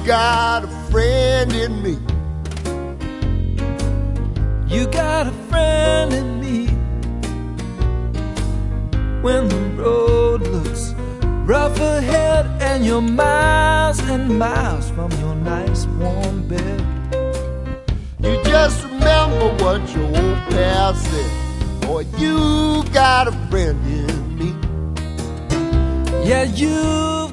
got a friend in me. You got a friend in me. When the road looks rough ahead and you're miles and miles from your nice warm bed, you just remember what your old pal said. Boy, you got a friend in me. yeah, you've